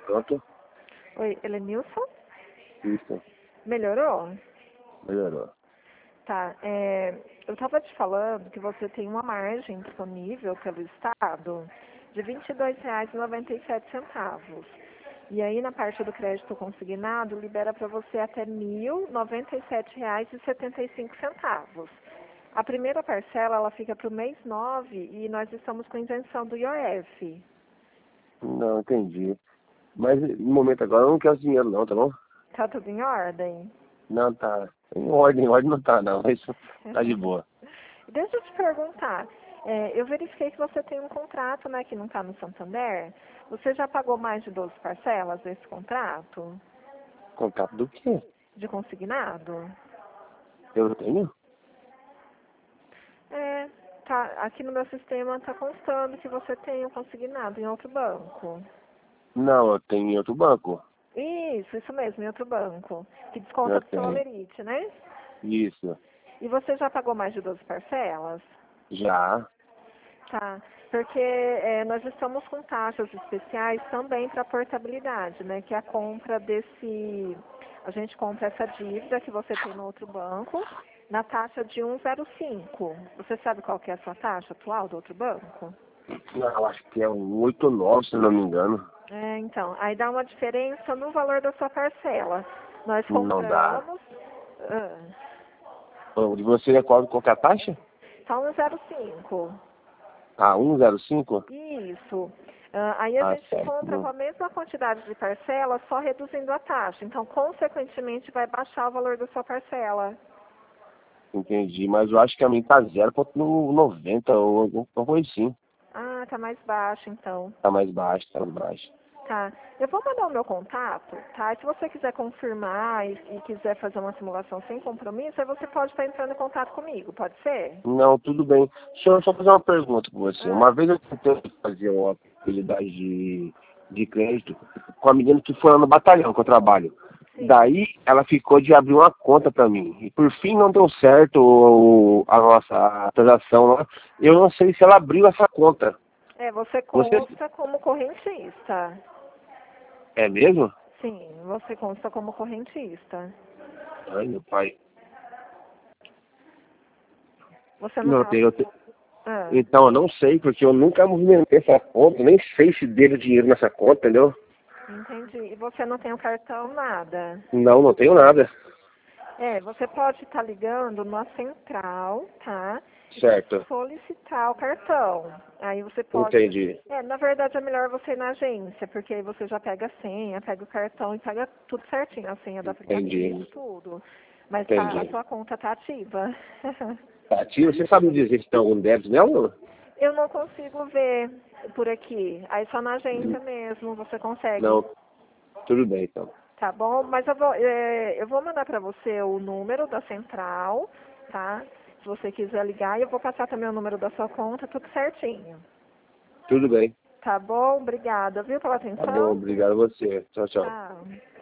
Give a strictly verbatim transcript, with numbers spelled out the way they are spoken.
Pronto? Oi, Elenilson? Isso. Melhorou? Melhorou. Tá, é, eu estava te falando que você tem uma margem disponível pelo Estado de vinte e dois reais e noventa e sete centavos. E aí, na parte do crédito consignado, libera para você até mil e noventa e sete reais e setenta e cinco centavos. A primeira parcela, ela fica para o mês nove e nós estamos com isenção do I O F. Não, entendi. Mas no momento agora eu não quero dinheiro não, tá bom? Tá tudo em ordem? Não, tá. Em ordem, em ordem não tá não. Isso tá de boa. Deixa eu te perguntar. É, eu verifiquei que você tem um contrato, né, que não está no Santander. Você já pagou mais de doze parcelas desse contrato? Contato do quê? De consignado? Eu tenho? É, tá, aqui no meu sistema está constando que você tem um consignado em outro banco. Não, eu tenho em outro banco. Isso, isso mesmo, em outro banco. Que desconta Eu do seu tenho. Alerite, né? Isso. E você já pagou mais de doze parcelas? Já. Tá, porque é, nós estamos com taxas especiais também para portabilidade, né? Que é a compra desse... A gente compra essa dívida que você tem no outro banco na taxa de um vírgula zero cinco. Você sabe qual que é a sua taxa atual do outro banco? Não, eu acho que é um oito nove, se não me engano. É, então, aí dá uma diferença no valor da sua parcela. Nós Não dá. compramos... Ah, Ô, de você é qual, qual que é a taxa? tá um vírgula zero cinco. Ah, um zero cinco? Isso. Ah, aí a Ah, gente compra com certo. a mesma quantidade de parcela, só reduzindo a taxa. Então, consequentemente, vai baixar o valor da sua parcela. Entendi, mas eu acho que a minha tá zero ponto noventa ou alguma coisa assim. Ah, tá mais baixo, então. Tá mais baixo, tá mais baixo. Tá. Eu vou mandar o meu contato, tá? E se você quiser confirmar e, e quiser fazer uma simulação sem compromisso, aí você pode estar entrando em contato comigo, pode ser? Não, tudo bem. Deixa eu só fazer uma pergunta com você. Ah, Uma vez eu tentei fazer uma possibilidade de, de crédito com a menina que foi lá no batalhão que eu trabalho. sim. Daí ela ficou de abrir uma conta para mim. E por fim não deu certo o- a nossa a transação lá. Eu não sei se ela abriu essa conta. É, você Você consta como correntista. é mesmo? Sim, você consta como correntista. Ai, meu pai. Você não Não, tá... tem, eu te- Ah. Então eu não sei, porque eu nunca movimentei essa conta, nem sei se deu dinheiro nessa conta, entendeu? Entendi. E você não tem o cartão, nada? Não, não tenho nada. É, você pode estar ligando na central, tá? E Certo, solicitar o cartão. Aí você pode... entendi. É, na verdade é melhor você ir na agência, porque aí você já pega a senha, pega o cartão e pega tudo certinho, a senha do aplicativo, Entendi, tudo. Mas tá, a entendi. sua conta tá ativa. Tá, tia, você sabe me dizer se tem algum débito nela? Eu não consigo ver por aqui. Aí só na agência mesmo você consegue. Não, tudo bem então. Tá bom? Mas eu vou, é, eu vou mandar para você o número da central, tá? Se você quiser ligar, e eu vou passar também o número da sua conta, tudo certinho. Tudo bem. Tá bom? Obrigada, viu, pela Tá bom, atenção? obrigado a você. Tchau, tchau. Tchau.